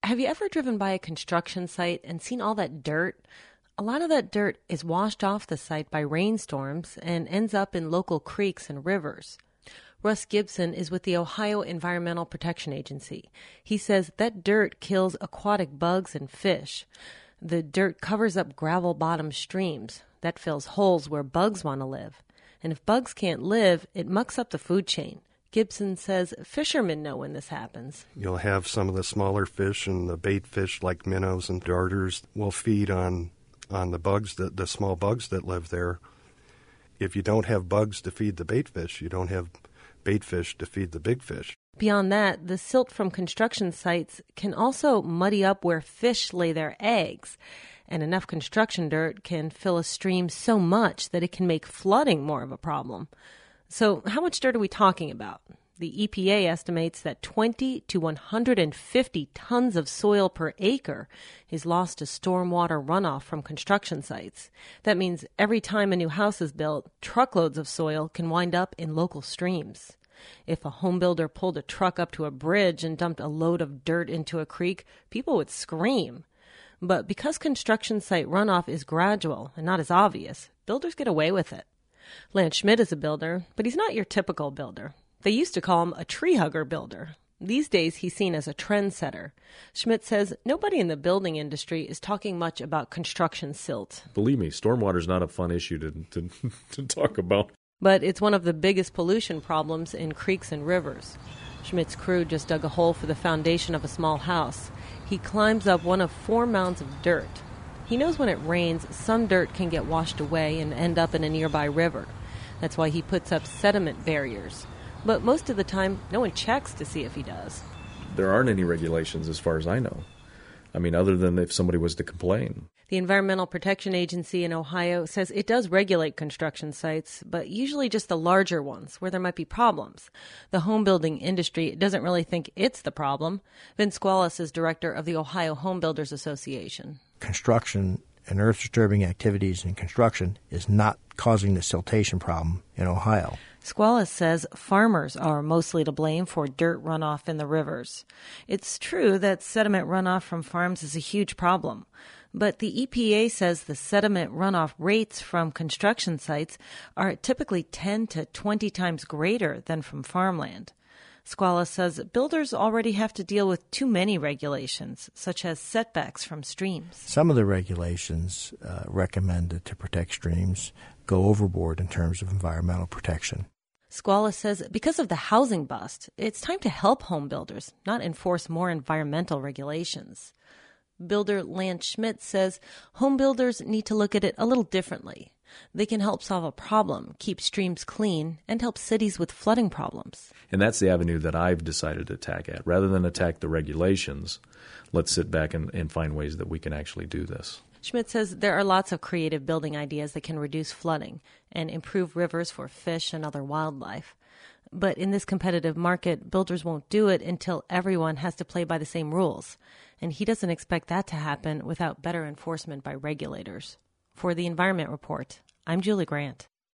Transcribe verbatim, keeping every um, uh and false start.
Have you ever driven by a construction site and seen all that dirt? A lot of that dirt is washed off the site by rainstorms and ends up in local creeks and rivers. Russ Gibson is with the Ohio Environmental Protection Agency. He says that dirt kills aquatic bugs and fish. The dirt covers up gravel-bottom streams. That fills holes where bugs want to live. And if bugs can't live, it mucks up the food chain. Gibson says fishermen know when this happens. You'll have some of the smaller fish and the bait fish like minnows and darters will feed on on the bugs, that the small bugs that live there. If you don't have bugs to feed the bait fish, you don't have bait fish to feed the big fish. Beyond that, the silt from construction sites can also muddy up where fish lay their eggs. And enough construction dirt can fill a stream so much that it can make flooding more of a problem. So how much dirt are we talking about? The E P A estimates that twenty to one hundred fifty tons of soil per acre is lost to stormwater runoff from construction sites. That means every time a new house is built, truckloads of soil can wind up in local streams. If a home builder pulled a truck up to a bridge and dumped a load of dirt into a creek, people would scream. But because construction site runoff is gradual and not as obvious, builders get away with it. Lance Schmidt is a builder, but he's not your typical builder. They used to call him a tree hugger builder. These days, he's seen as a trendsetter. Schmidt says nobody in the building industry is talking much about construction silt. Believe me, stormwater is not a fun issue to, to, to talk about. But it's one of the biggest pollution problems in creeks and rivers. Schmidt's crew just dug a hole for the foundation of a small house. He climbs up one of four mounds of dirt. He knows when it rains, some dirt can get washed away and end up in a nearby river. That's why he puts up sediment barriers. But most of the time, no one checks to see if he does. There aren't any regulations as far as I know. I mean, other than if somebody was to complain. The Environmental Protection Agency in Ohio says it does regulate construction sites, but usually just the larger ones where there might be problems. The home building industry doesn't really think it's the problem. Vince Squallis is director of the Ohio Home Builders Association. Construction and earth-disturbing activities in construction is not causing the siltation problem in Ohio. Squallis says farmers are mostly to blame for dirt runoff in the rivers. It's true that sediment runoff from farms is a huge problem, but the E P A says the sediment runoff rates from construction sites are typically ten to twenty times greater than from farmland. Squallis says builders already have to deal with too many regulations, such as setbacks from streams. Some of the regulations uh, recommended to protect streams go overboard in terms of environmental protection. Squallis says because of the housing bust, it's time to help home builders, not enforce more environmental regulations. Builder Lance Schmidt says home builders need to look at it a little differently. They can help solve a problem, keep streams clean, and help cities with flooding problems. And that's the avenue that I've decided to attack at. Rather than attack the regulations, let's sit back and, and find ways that we can actually do this. Schmidt says there are lots of creative building ideas that can reduce flooding and improve rivers for fish and other wildlife. But in this competitive market, builders won't do it until everyone has to play by the same rules. And he doesn't expect that to happen without better enforcement by regulators. For the Environment Report, I'm Julie Grant.